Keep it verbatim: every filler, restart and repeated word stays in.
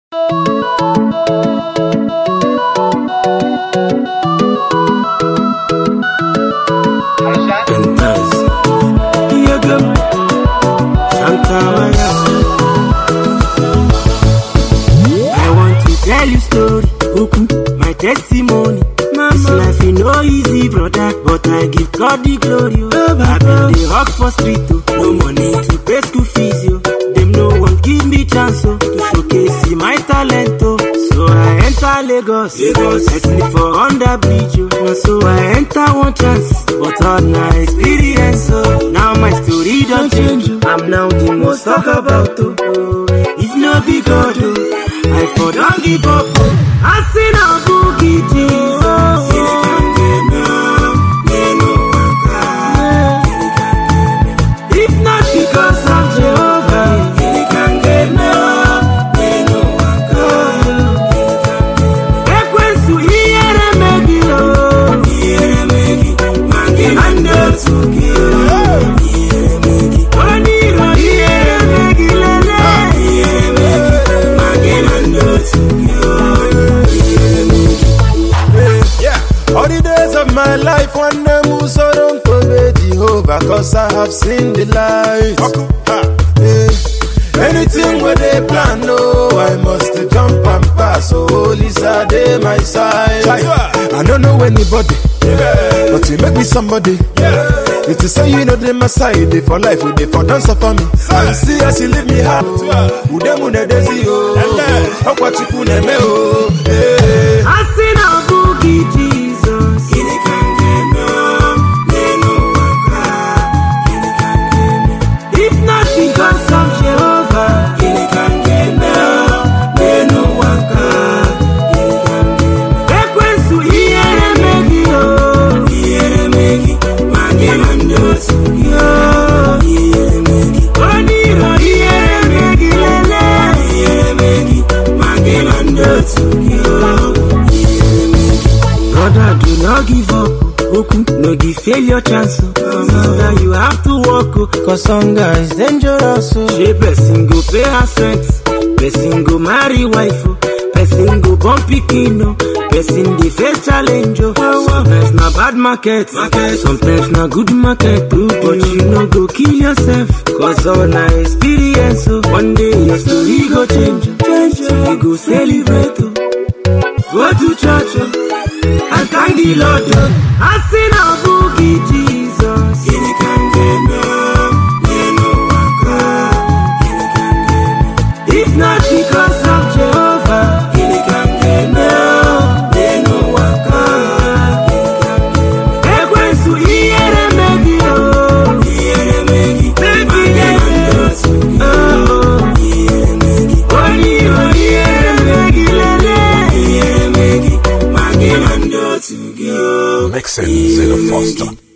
Tell you story, Oku, my testimony. Mama. This life ain't no easy, brother, but I give God the glory. Oh, I been dey hawk for street, oh. No money to pay school fees, yo. Them no one give me chance, oh, to showcase my talent, oh. So I enter Lagos, Lagos. I sleep for under bridge, oh. Now so I enter one chance, but all my experience, oh. Now my story don't change, oh. I'm now the most talk about, oh. If no be God, oh, I for don't give up. I see no boogie Jesus. If not because of Jehovah, all the days of my life, one day move so don't obey Jehovah, cause I have seen the light. Yeah. Anything where they plan, no, I must jump and pass. So holy Sade my side. I don't know anybody, yeah, but you make me somebody. Yeah. It is say you know they my side, they for life, they for dance for me. And see as you leave me hard. Udemune desi oh, akwachikune me oh. I see no boogie Jesus. If not because of Jehovah, brother, do not give up. Oku, no give failure chance. Now you have to walk, cause hunger is dangerous. She person go pay her strength, person go marry wife, person go bump pikino, person dey face challenge. Sometimes na bad market, sometimes na good market, but you no go kill yourself, cause all na experience. One day your story go change, you go celebrate, go to church and thank the Lord. I see no boogie Jesus. If not because of Jehovah, Make sense in a foster.